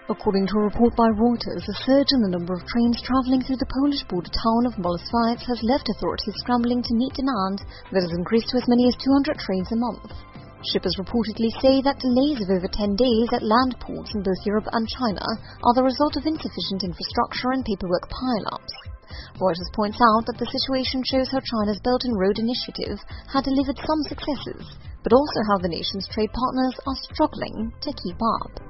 According to a report by Reuters, a surge in the number of trains travelling through the Polish border town of Bolesławiec has left authorities scrambling to meet demand that has increased to as many as 200 trains a month. Shippers reportedly say that delays of over 10 days at land ports in both Europe and China are the result of insufficient infrastructure and paperwork pile-ups. Reuters points out that the situation shows how China's Belt and Road Initiative had delivered some successes, but also how the nation's trade partners are struggling to keep up.